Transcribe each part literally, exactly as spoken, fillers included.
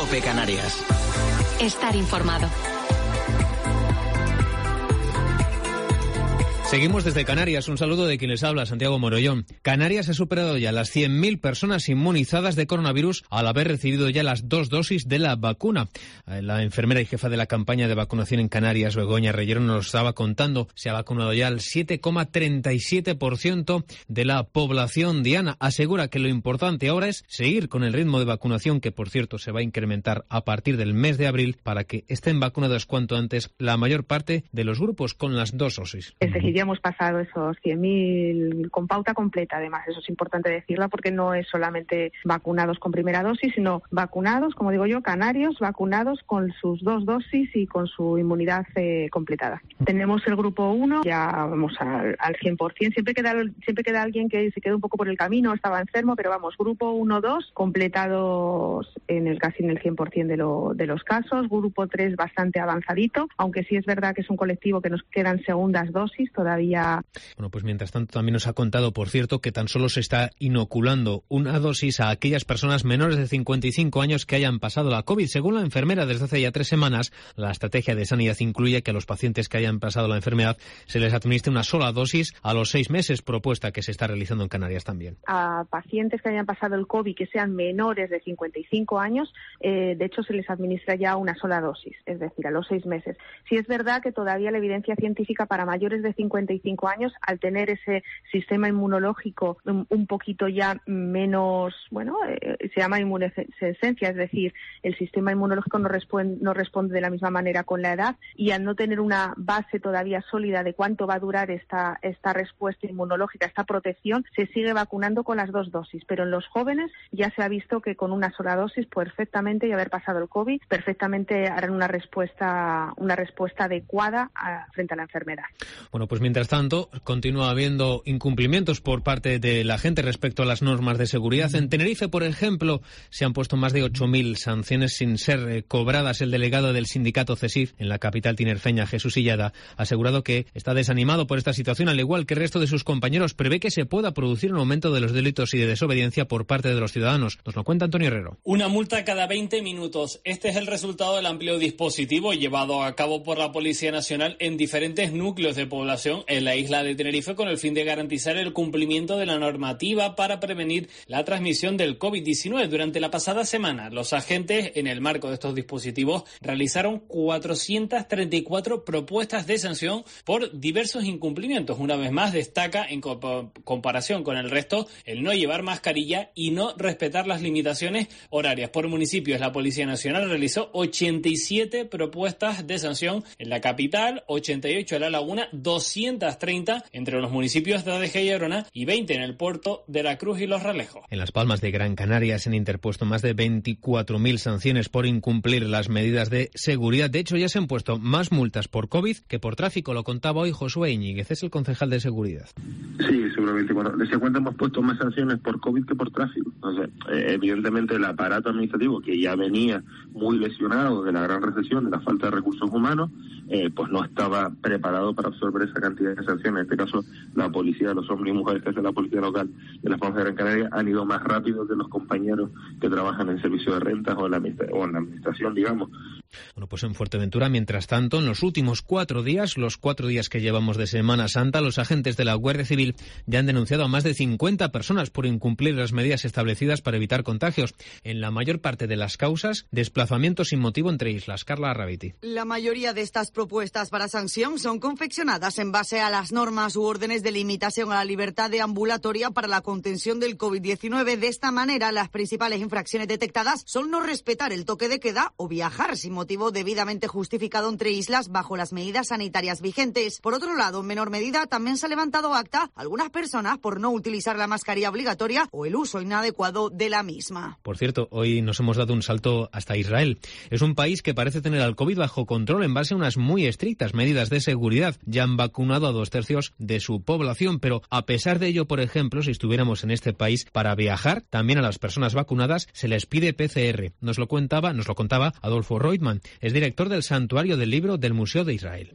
COPE Canarias. Estar informado. Seguimos desde Canarias. Un saludo de quien les habla, Santiago Morollón. Canarias ha superado ya las cien mil personas inmunizadas de coronavirus al haber recibido ya las dos dosis de la vacuna. La enfermera y jefa de la campaña de vacunación en Canarias, Begoña Reyero, nos lo estaba contando. Se ha vacunado ya el siete coma treinta y siete por ciento de la población diana. Asegura que lo importante ahora es seguir con el ritmo de vacunación, que por cierto se va a incrementar a partir del mes de abril, para que estén vacunados cuanto antes la mayor parte de los grupos con las dos dosis. Es decir, ya hemos pasado esos cien mil con pauta completa, además, eso es importante decirlo, porque no es solamente vacunados con primera dosis, sino vacunados, como digo yo, canarios, vacunados con sus dos dosis y con su inmunidad eh, completada. Tenemos el grupo uno, ya vamos al, al cien por ciento, siempre queda, siempre queda alguien que se queda un poco por el camino, estaba enfermo, pero vamos, grupo uno dos, completados en el casi en el cien por ciento de, lo, de los casos, grupo tres bastante avanzadito, aunque sí es verdad que es un colectivo que nos quedan segundas dosis, todavía Todavía... Bueno, pues mientras tanto también nos ha contado, por cierto, que tan solo se está inoculando una dosis a aquellas personas menores de cincuenta y cinco años que hayan pasado la COVID. Según la enfermera, desde hace ya tres semanas, la estrategia de sanidad incluye que a los pacientes que hayan pasado la enfermedad se les administre una sola dosis a los seis meses, propuesta que se está realizando en Canarias también. A pacientes que hayan pasado el COVID que sean menores de cincuenta y cinco años, eh, de hecho se les administra ya una sola dosis, es decir, a los seis meses. Sí es verdad que todavía la evidencia científica para mayores de cincuenta y cinco años, al tener ese sistema inmunológico un, un poquito ya menos, bueno, eh, se llama inmunosenescencia, es decir, el sistema inmunológico no responde, no responde de la misma manera con la edad, y al no tener una base todavía sólida de cuánto va a durar esta, esta respuesta inmunológica, esta protección, se sigue vacunando con las dos dosis, pero en los jóvenes ya se ha visto que con una sola dosis perfectamente, y haber pasado el COVID, perfectamente harán una respuesta, una respuesta adecuada a, frente a la enfermedad. Bueno, pues mientras tanto, continúa habiendo incumplimientos por parte de la gente respecto a las normas de seguridad. En Tenerife, por ejemplo, se han puesto más de ocho mil sanciones sin ser eh, cobradas. El delegado del sindicato CESIF en la capital tinerfeña, Jesús Illada, ha asegurado que está desanimado por esta situación, al igual que el resto de sus compañeros. Prevé que se pueda producir un aumento de los delitos y de desobediencia por parte de los ciudadanos. Nos lo cuenta Antonio Herrero. Una multa cada veinte minutos. Este es el resultado del amplio dispositivo llevado a cabo por la Policía Nacional en diferentes núcleos de población en la isla de Tenerife, con el fin de garantizar el cumplimiento de la normativa para prevenir la transmisión del COVID diecinueve. Durante la pasada semana, los agentes, en el marco de estos dispositivos, realizaron cuatrocientas treinta y cuatro propuestas de sanción por diversos incumplimientos. Una vez más, destaca, en co- comparación con el resto, el no llevar mascarilla y no respetar las limitaciones horarias. Por municipios, la Policía Nacional realizó ochenta y siete propuestas de sanción en la capital, ochenta y ocho en La Laguna, doscientas treinta entre los municipios de Adeje y Arona y veinte en el puerto de La Cruz y Los Realejos. En Las Palmas de Gran Canaria se han interpuesto más de veinticuatro mil sanciones por incumplir las medidas de seguridad. De hecho, ya se han puesto más multas por COVID que por tráfico. Lo contaba hoy Josué Íñiguez, es el concejal de seguridad. Sí, seguramente. Bueno, se cuenta, hemos puesto más sanciones por COVID que por tráfico. Entonces, eh, evidentemente el aparato administrativo, que ya venía muy lesionado de la gran recesión, de la falta de recursos humanos, eh, pues no estaba preparado para absorber esa cantidad de sanciones. En este caso, la policía, los hombres y mujeres que hacen la policía local de Las Palmas de Gran Canaria han ido más rápido que los compañeros que trabajan en servicio de rentas o en la, o en la administración, digamos. Bueno, pues en Fuerteventura, mientras tanto, en los últimos cuatro días, los cuatro días que llevamos de Semana Santa, los agentes de la Guardia Civil ya han denunciado a más de cincuenta personas por incumplir las medidas establecidas para evitar contagios. En la mayor parte de las causas, desplazamientos sin motivo entre islas. Carla Arrabiti. La mayoría de estas propuestas para sanción son confeccionadas en base a las normas u órdenes de limitación a la libertad deambulatoria para la contención del COVID diecinueve. De esta manera, las principales infracciones detectadas son no respetar el toque de queda o viajar sin motivo debidamente justificado entre islas bajo las medidas sanitarias vigentes. Por otro lado, en menor medida, también se ha levantado acta a algunas personas por no utilizar la mascarilla obligatoria o el uso inadecuado de la misma. Por cierto, hoy nos hemos dado un salto hasta Israel. Es un país que parece tener al COVID bajo control en base a unas muy estrictas medidas de seguridad. Ya han vacunado a dos tercios de su población, pero a pesar de ello, por ejemplo, si estuviéramos en este país, para viajar, también a las personas vacunadas se les pide P C R. Nos lo contaba, nos lo contaba Adolfo Reutemann, es director del Santuario del Libro del Museo de Israel. Viajó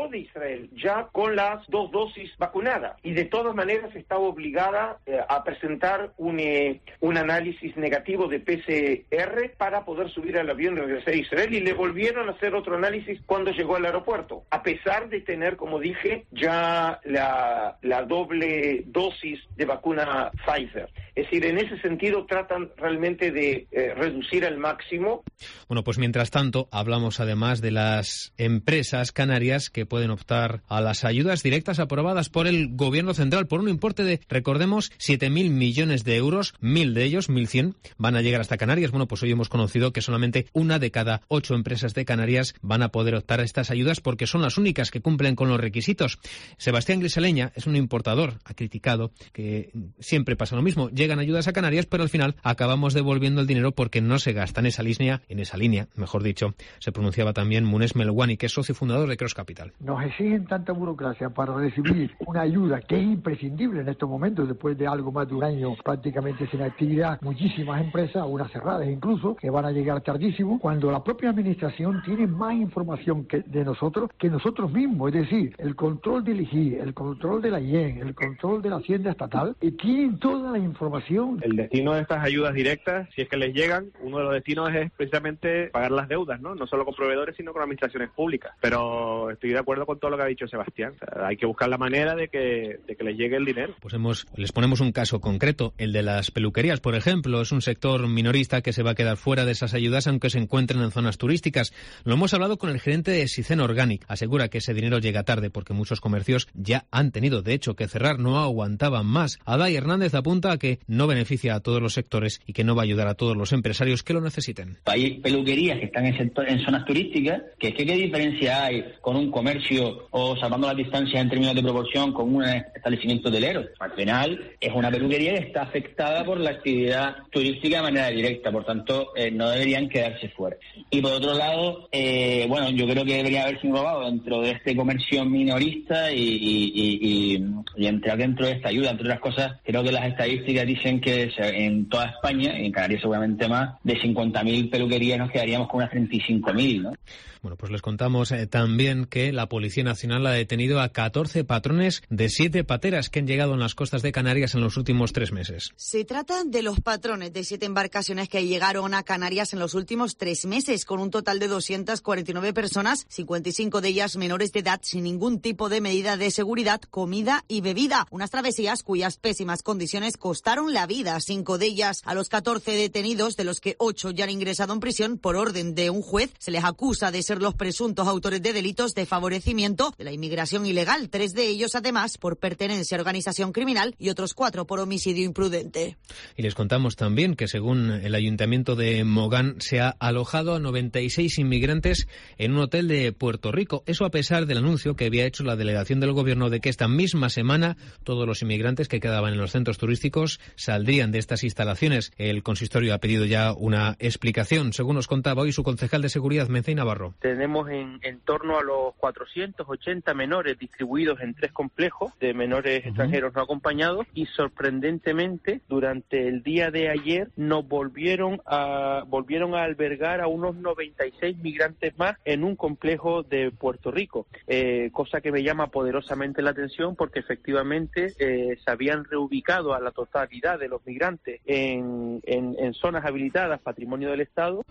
de Israel ya con las dos dosis vacunadas y de todas maneras estaba obligada eh, a presentar un, eh, un análisis negativo de P C R para poder subir al avión y regresar a Israel, y le volvieron a hacer otro análisis cuando llegó al aeropuerto, a pesar de tener, como dije, ya la, la doble dosis de vacuna Pfizer. Es decir, en ese sentido tratan realmente de eh, reducir al máximo. Bueno, pues mientras tanto, hablamos además de las empresas canarias que pueden optar a las ayudas directas aprobadas por el Gobierno central por un importe de, recordemos, siete mil millones de euros. Mil de ellos, mil cien, van a llegar hasta Canarias. Bueno, pues hoy hemos conocido que solamente una de cada ocho empresas de Canarias van a poder optar a estas ayudas porque son las únicas que cumplen con los requisitos. Sebastián Grisaleña es un importador, ha criticado que siempre pasa lo mismo. Llegan ayudas a Canarias, pero al final acabamos devolviendo el dinero porque no se gasta en esa línea, en esa línea, mejor dicho, se pronunciaba también Munes Melwani, que es socio fundador de Cross Capital. Nos exigen tanta burocracia para recibir una ayuda que es imprescindible en estos momentos, después de algo más de un año prácticamente sin actividad, muchísimas empresas, algunas cerradas incluso, que van a llegar tardísimo, cuando la propia administración tiene más información que de nosotros que nosotros mismos, es decir, el control del I G I, el control de la I E N, el control de la Hacienda Estatal, y tienen toda la información. El destino de estas ayudas directas, si es que les llegan, uno de los destinos es precisamente pagar las deudas, ¿no? No solo con proveedores, sino con administraciones públicas. Pero estoy de acuerdo con todo lo que ha dicho Sebastián. O sea, hay que buscar la manera de que, de que les llegue el dinero. Pues hemos, les ponemos un caso concreto, el de las peluquerías, por ejemplo. Es un sector minorista que se va a quedar fuera de esas ayudas aunque se encuentren en zonas turísticas. Lo hemos hablado con el gerente de Sicen Organic. Asegura que ese dinero llega tarde porque muchos comercios ya han tenido, de hecho, que cerrar, no aguantaban más. Adai Hernández apunta a que no beneficia a todos los sectores y que no va a ayudar a todos los empresarios que lo necesiten. Hay peluquerías que están en, sector, en zonas turísticas, que es que qué diferencia hay con un comercio o salvando las distancias en términos de proporción con un establecimiento hotelero. Al final es una peluquería que está afectada por la actividad turística de manera directa, por tanto eh, no deberían quedarse fuera. Y por otro lado, eh, bueno, yo creo que debería haberse englobado dentro de este comercio minorista y, y, y, y, y entrar dentro de esta ayuda. Entre otras cosas, creo que las estadísticas dicen que en toda España, y en Canarias seguramente más, de cincuenta mil peluquerías nos quedaríamos con unas treinta y cinco mil, ¿no? Bueno, pues les contamos eh, también que la Policía Nacional ha detenido a catorce patrones de siete pateras que han llegado en las costas de Canarias en los últimos tres meses. Se trata de los patrones de siete embarcaciones que llegaron a Canarias en los últimos tres meses, con un total de doscientas cuarenta y nueve personas, cincuenta y cinco de ellas menores de edad, sin ningún tipo de medida de seguridad, comida y bebida. Unas travesías cuyas pésimas condiciones costaron la vida a cinco de ellas. A los catorce detenidos, de los que ocho ya han ingresado en prisión por orden de un juez, se les acusa de ser los presuntos autores de delitos de favorecimiento de la inmigración ilegal. Tres de ellos, además, por pertenencia a organización criminal y otros cuatro por homicidio imprudente. Y les contamos también que, según el Ayuntamiento de Mogán, se ha alojado a noventa y seis inmigrantes en un hotel de Puerto Rico. Eso a pesar del anuncio que había hecho la delegación del Gobierno de que esta misma semana todos los inmigrantes que quedaban en los centros turísticos saldrían de estas instalaciones. El consistorio ha pedido ya una explicación, según nos contaba hoy su concejal de Seguridad, Mencey Navarro. Tenemos en, en torno a los cuatrocientos ochenta menores distribuidos en tres complejos de menores uh-huh. extranjeros no acompañados, y sorprendentemente durante el día de ayer nos volvieron a volvieron a albergar a unos noventa y seis migrantes más en un complejo de Puerto Rico, eh, cosa que me llama poderosamente la atención porque efectivamente eh, se habían reubicado a la totalidad de los migrantes en, en, en zonas habilitadas patrimonio del Estado.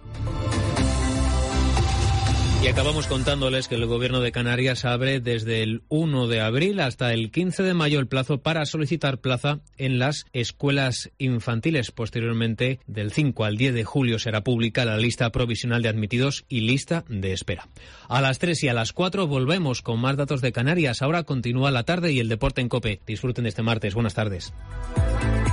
Y acabamos contándoles que el Gobierno de Canarias abre desde el uno de abril hasta el quince de mayo el plazo para solicitar plaza en las escuelas infantiles. Posteriormente, del cinco al diez de julio, será pública la lista provisional de admitidos y lista de espera. A las tres y a las cuatro volvemos con más datos de Canarias. Ahora continúa la tarde y el deporte en COPE. Disfruten de este martes. Buenas tardes.